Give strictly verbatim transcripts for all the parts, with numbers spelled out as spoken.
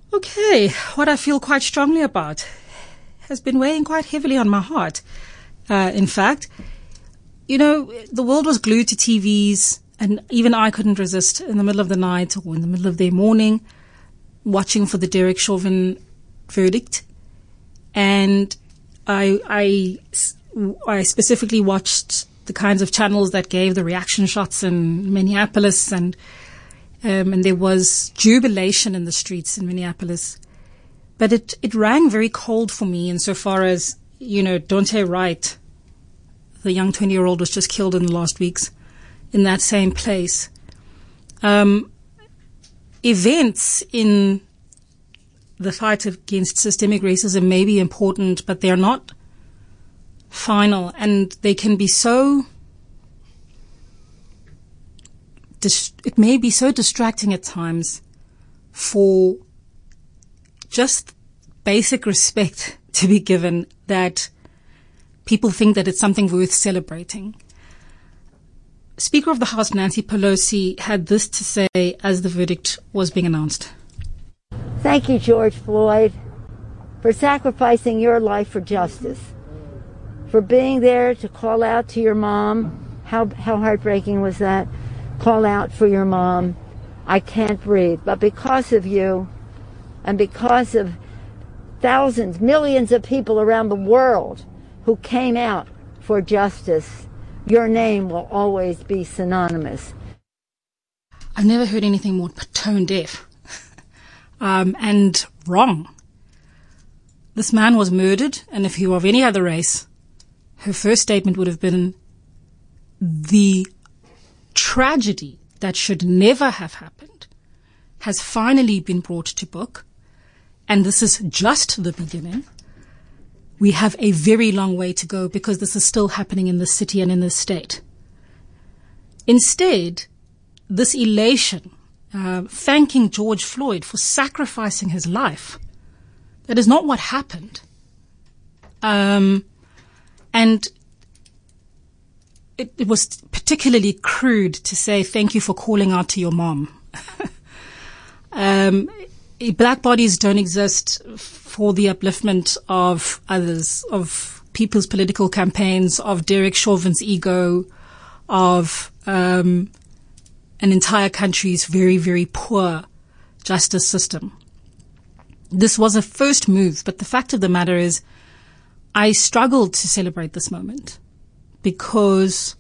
Okay, what I feel quite strongly about has been weighing quite heavily on my heart. Uh, in fact, you know, the world was glued to T Vs, and even I couldn't resist in the middle of the night or in the middle of their morning watching for the Derek Chauvin verdict. And I, I, I specifically watched the kinds of channels that gave the reaction shots in Minneapolis, and um, and there was jubilation in the streets in Minneapolis. But it, it rang very cold for me insofar as, you know, Daunte Wright, the young twenty-year-old, was just killed in the last weeks in that same place. Um, events in the fight against systemic racism may be important, but they're not final, and they can be so dis- it may be so distracting at times for just basic respect to be given that people think that it's something worth celebrating. Speaker of the House Nancy Pelosi had this to say as the verdict was being announced. Thank you, George Floyd, for sacrificing your life for justice, for being there to call out to your mom. How, how heartbreaking was that? Call out for your mom. I can't breathe. But because of you, and because of thousands, millions of people around the world who came out for justice, your name will always be synonymous. I've never heard anything more tone deaf um, and wrong. This man was murdered, and if he were of any other race, her first statement would have been, the tragedy that should never have happened has finally been brought to book, and this is just the beginning. We have a very long way to go because this is still happening in this city and in this state. Instead, this elation, uh, thanking George Floyd for sacrificing his life, that is not what happened. Um, and it, it was particularly crude to say thank you for calling out to your mom. um, Black bodies don't exist for the upliftment of others, of people's political campaigns, of Derek Chauvin's ego, of um, an entire country's very, very poor justice system. This was a first move, but the fact of the matter is I struggled to celebrate this moment because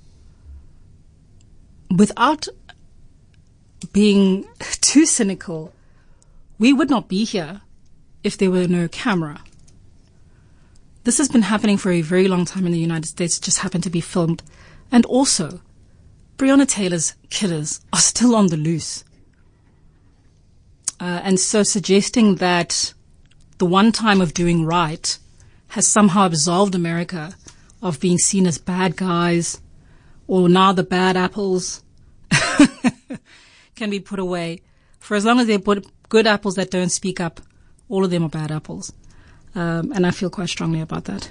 without being too cynical, we would not be here if there were no camera. This has been happening for a very long time in the United States. It just happened to be filmed. And also, Breonna Taylor's killers are still on the loose. Uh, and so suggesting that the one time of doing right has somehow absolved America of being seen as bad guys, or now the bad apples can be put away. For as long as they're put good apples that don't speak up, all of them are bad apples. Um, and I feel quite strongly about that.